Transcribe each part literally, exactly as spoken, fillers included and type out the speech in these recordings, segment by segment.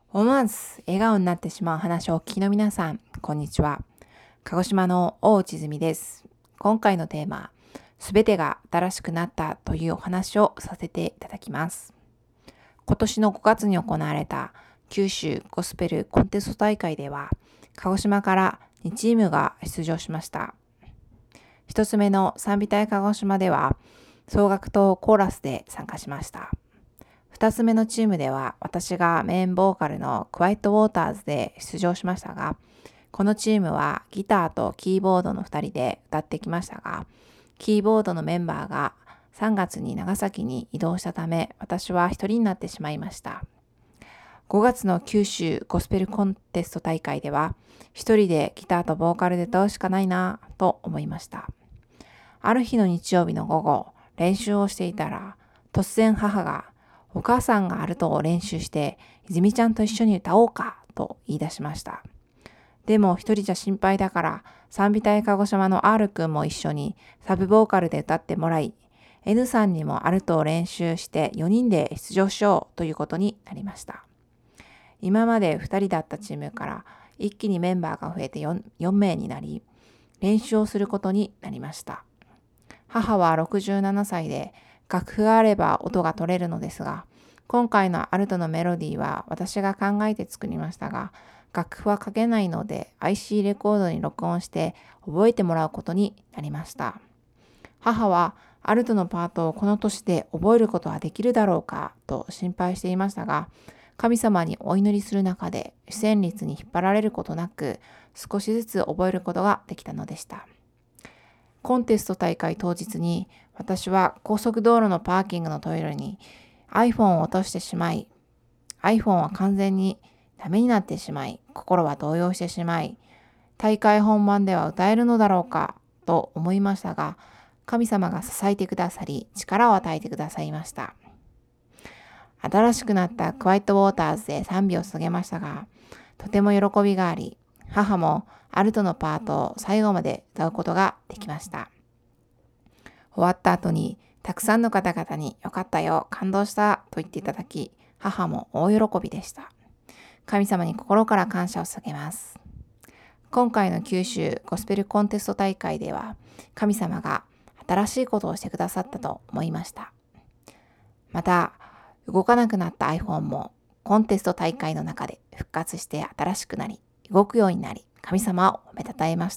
思わず笑顔になってしまう話をお聞きの皆さん、こんにちは。鹿児島の大内泉です。今回のテーマ、すべてが新しくなったというお話をさせていただきます。今年のごがつに行われた九州ゴスペルコンテスト大会では、鹿児島からにチームが出場しました。一つ目の賛美隊鹿児島では、総楽とコーラスで参加しました。二つ目のチームでは私がメインボーカルのクワイエットウォーターズで出場しましたが、このチームはギターとキーボードのふたりで歌ってきましたが、キーボードのメンバーがさんがつに長崎に移動したため、私は一人になってしまいました。ごがつの九州ゴスペルコンテスト大会では、一人でギターとボーカルで歌うしかないなぁと思いました。ある日の日曜日の午後、練習をしていたら、突然母が、お母さんがアルトを練習して、泉ちゃんと一緒に歌おうかと言い出しました。でも一人じゃ心配だから、賛美隊鹿児島の R くんも一緒にサブボーカルで歌ってもらい、N さんにもアルトを練習してよにんで出場しようということになりました。今までふたりだったチームから一気にメンバーが増えて 4, よんめいになり、練習をすることになりました。母はろくじゅうななさいで、楽譜があれば音が取れるのですが、今回のアルトのメロディーは私が考えて作りましたが、楽譜は書けないので アイシー レコードに録音して覚えてもらうことになりました。母はアルトのパートをこの年で覚えることはできるだろうかと心配していましたが、神様にお祈りする中で主旋律に引っ張られることなく少しずつ覚えることができたのでした。コンテスト大会当日に私は高速道路のパーキングのトイレに iPhone を落としてしまい、iPhone は完全にダメになってしまい、心は動揺してしまい、大会本番では歌えるのだろうかと思いましたが、神様が支えてくださり、力を与えてくださいました。新しくなったクワイエットウォーターズで賛美を捧げましたが、とても喜びがあり、母もアルトのパートを最後まで歌うことができました。終わった後にたくさんの方々によかったよ、感動したと言っていただき、母も大喜びでした。神様に心から感謝を捧げます。今回の九州ゴスペルコンテスト大会では、神様が新しいことをしてくださったと思いました。また、動かなくなった iPhone もコンテスト大会の中で復活して新しくなり、動くようになり、神様を褒めたたえました。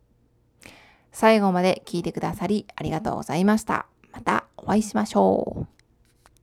最後まで聞いてくださりありがとうございました。またお会いしましょう。